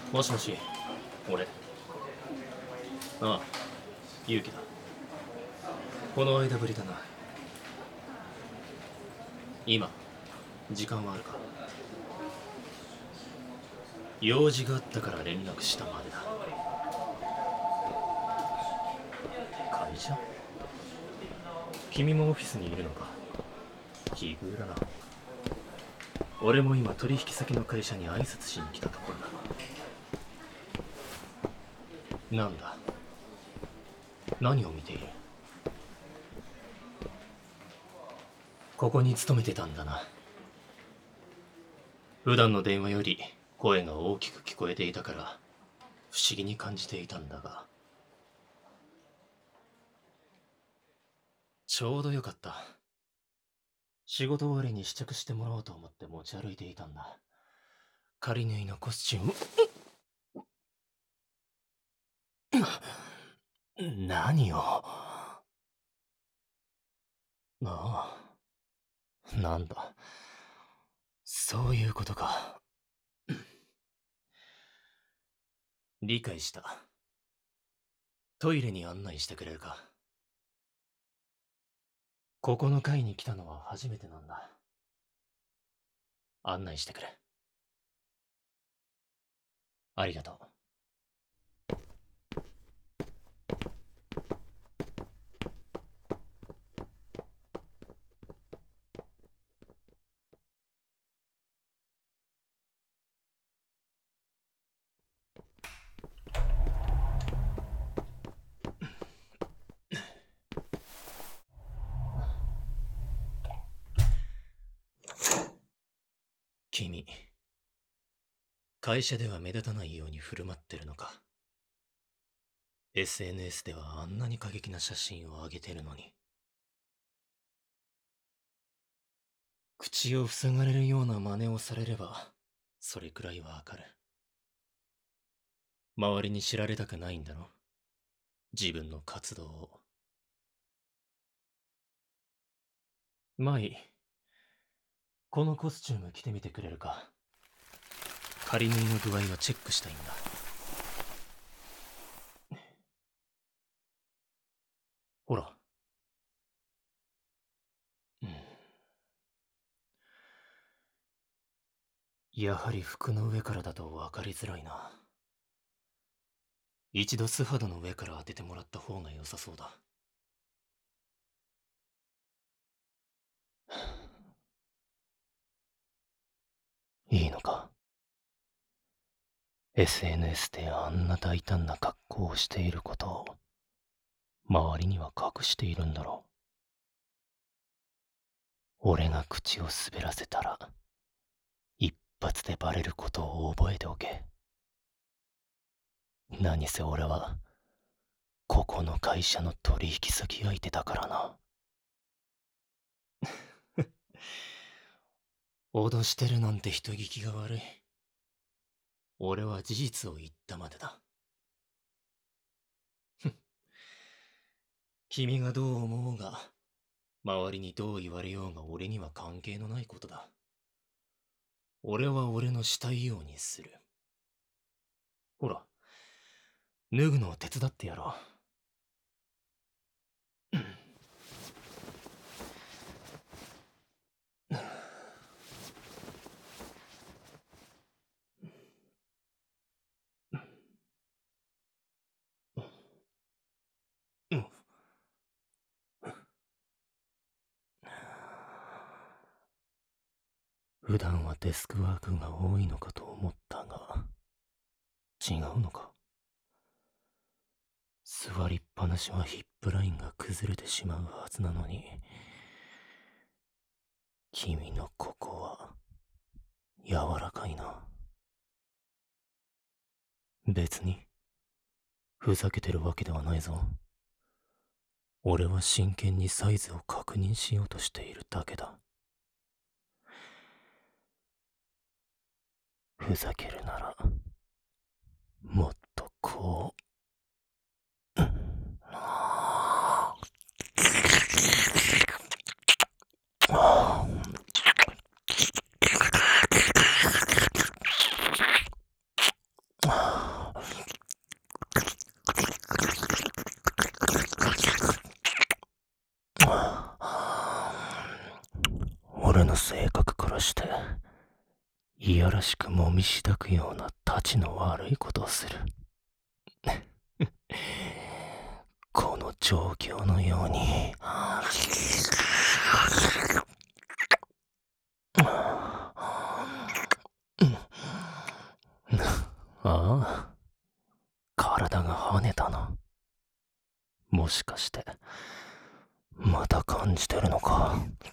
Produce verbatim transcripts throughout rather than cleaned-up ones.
もしもし、俺。ああ、勇気だ。この間ぶりだな。今、時間はあるか？用事があったから連絡したまでだ。会社？君もオフィスにいるのか？奇遇だな。俺も今取引先の会社に挨拶しに来たところだ。なんだ？何を見ている？ここに勤めてたんだな。普段の電話より声が大きく聞こえていたから不思議に感じていたんだが、ちょうどよかった。仕事終わりに試着してもらおうと思って持ち歩いていたんだ。仮縫いのコスチューム。何を？ああ、なんだ。そういうことか。理解した。トイレに案内してくれるか？ここの階に来たのは初めてなんだ。案内してくれ。ありがとう。君、会社では目立たないように振る舞ってるのか？ エスエヌエス ではあんなに過激な写真を上げてるのに。口を塞がれるような真似をされれば、それくらいはわかる。周りに知られたくないんだろ？自分の活動を。まあいい。このコスチューム着てみてくれるか？仮縫いの具合をチェックしたいんだ。ほら。うん。やはり服の上からだと分かりづらいな。一度素肌の上から当ててもらった方が良さそうだ。いいのか？ エスエヌエス であんな大胆な格好をしていることを周りには隠しているんだろう。俺が口を滑らせたら一発でバレることを覚えておけ。何せ俺はここの会社の取引先相手だからな。脅してるなんて人聞きが悪い。俺は事実を言ったまでだ。君がどう思おうが、周りにどう言われようが俺には関係のないことだ。俺は俺のしたいようにする。ほら、脱ぐのを手伝ってやろう。普段はデスクワークが多いのかと思ったが、違うのか？座りっぱなしはヒップラインが崩れてしまうはずなのに、君のここは柔らかいな。別にふざけてるわけではないぞ。俺は真剣にサイズを確認しようとしているだけだ。ふざけるならもっとこう、 俺の性格からして、いやらしくもみしだくようなたちの悪いことをする。この状況のように。ああ、体が跳ねたな。もしかして、また感じてるのか。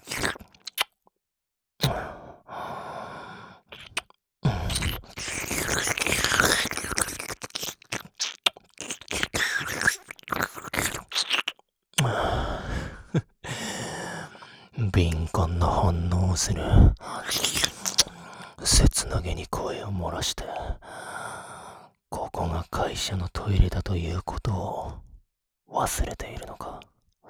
敏感な反応をする。切なげに声を漏らして、ここが会社のトイレだということを忘れているのか。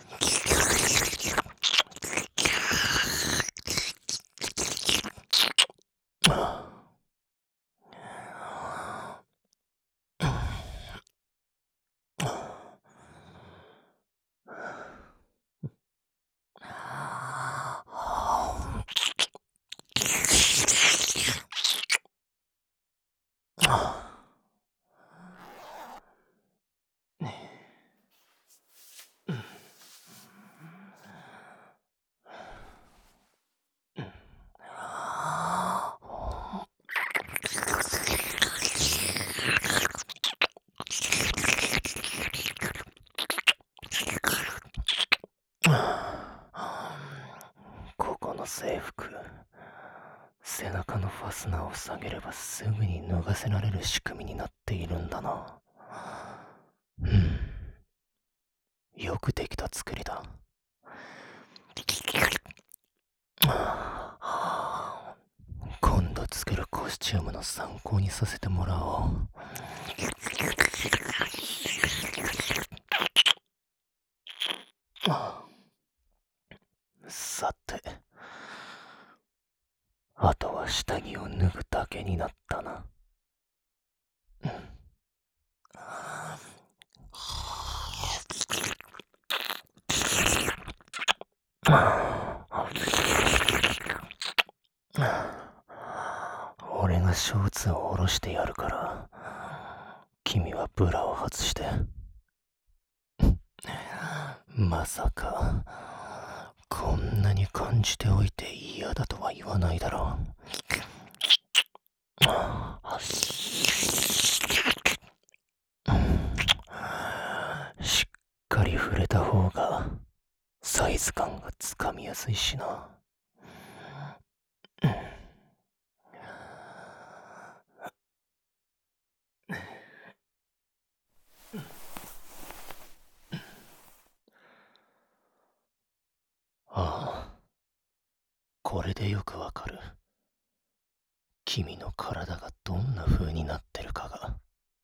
ここの制服、背中のファスナーを下げればすぐに脱がせられる仕組みになっているんだな。うん。よくできた作りだ。今度作るコスチュームの参考にさせてもらおう。さて、あとは下着を脱ぐだけになったな。俺がショーツを下ろしてやるから、君はブラを外して。まさか、こんなに感じておいて嫌だとは言わないだろう。しっかり触れた方がサイズ感がつかみやすいしな。ああ、これでよくわかる。君の体がどんな風になってるかが。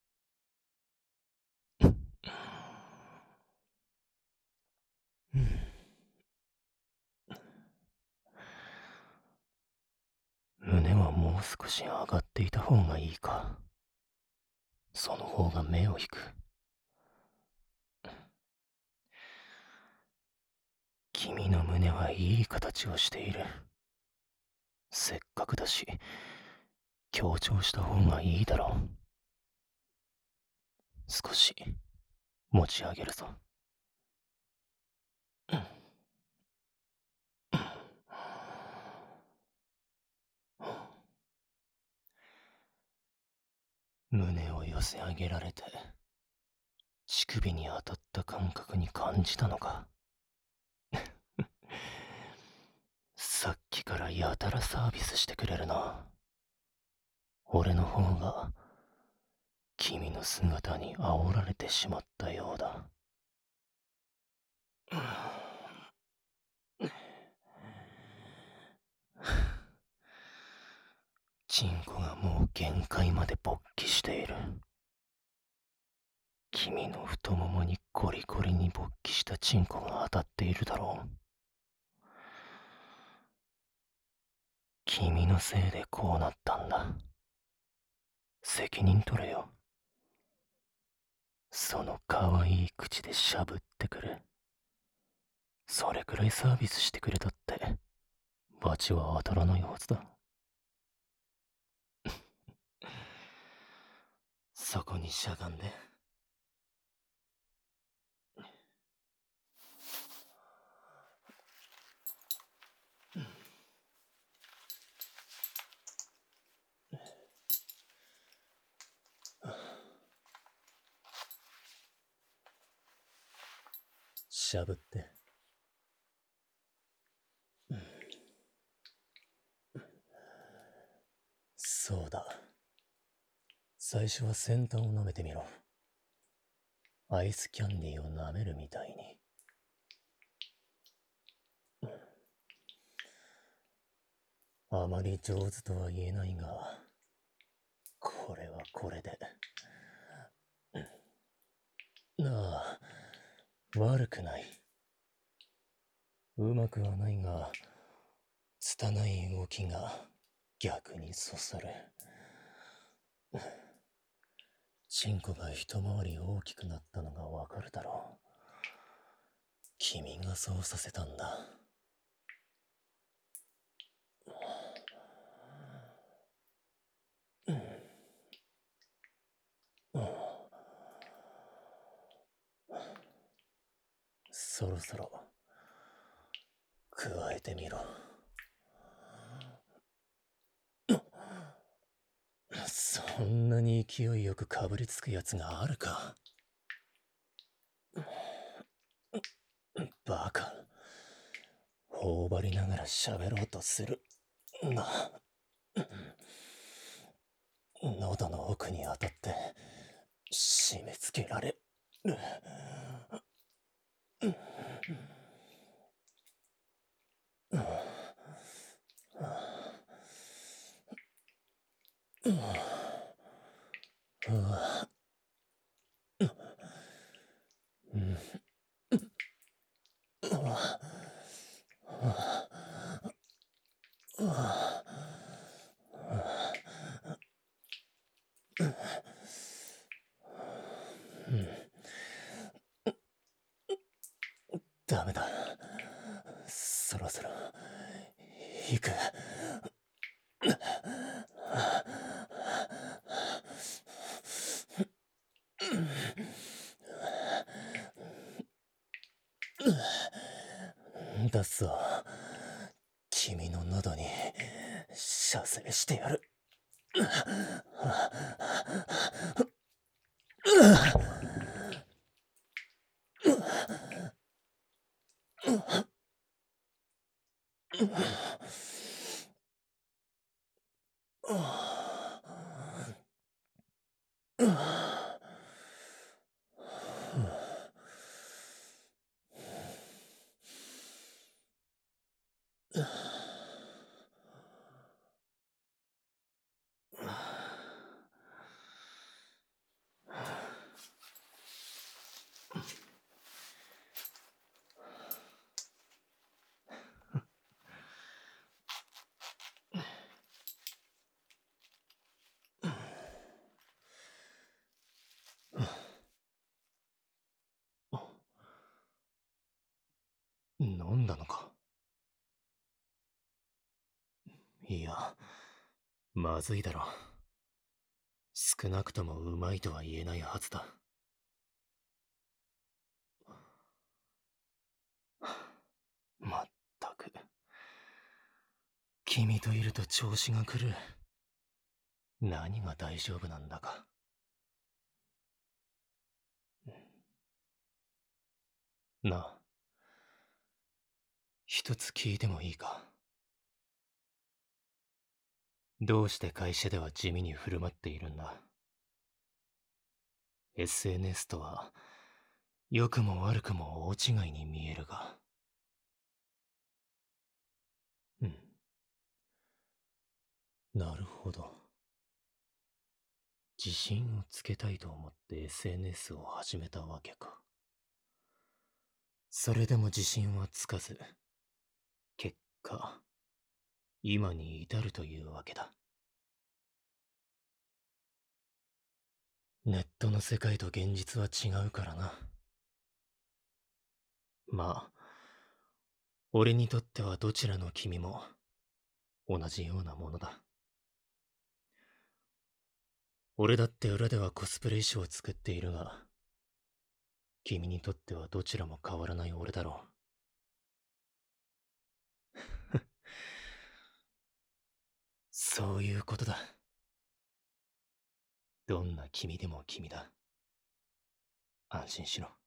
胸はもう少し上がっていた方がいいか。その方が目を引く。君の胸はいい形をしている。せっかくだし、強調した方がいいだろう。少し持ち上げるぞ。胸を寄せ上げられて、乳首に当たった感覚に感じたのか。さっきからやたらサービスしてくれるな。俺の方が君の姿に煽られてしまったようだ。チンコがもう限界まで勃起している。君の太ももにゴリゴリに勃起したチンコが当たっているだろう。君のせいでこうなったんだ。責任取れよ。その可愛い口でしゃぶってくれ。それくらいサービスしてくれたって罰は当たらないはずだ。そこにしゃがんで。しゃぶって。そうだ。最初は先端を舐めてみろ。アイスキャンディーを舐めるみたいに。あまり上手とは言えないが、これはこれで。ああ、悪くない。うまくはないが、拙い動きが逆にそそる。チンコが一回り大きくなったのがわかるだろう。君がそうさせたんだ。そろそろ加えてみろ。そんなに勢いよくかぶりつくやつがあるか。バカ。頬張りながら喋ろうとするが、喉の奥に当たって締め付けられる。ダメだ。そろそろ行く。だぞ、君の喉に射精してやる。飲んだのか。いや、まずいだろ。少なくともうまいとは言えないはずだ。まったく。君といると調子が狂う。何が大丈夫なんだか。なあ、一つ聞いてもいいか。どうして会社では地味に振る舞っているんだ。 エスエヌエス とは良くも悪くも大違いに見えるが。うん。なるほど。自信をつけたいと思って エスエヌエス を始めたわけか。それでも自信はつかず、結果、今に至るというわけだ。ネットの世界と現実は違うからな。まあ、俺にとってはどちらの君も同じようなものだ。俺だって裏ではコスプレ衣装を作っているが、君にとってはどちらも変わらない俺だろう。そういうことだ。どんな君でも君だ。安心しろ。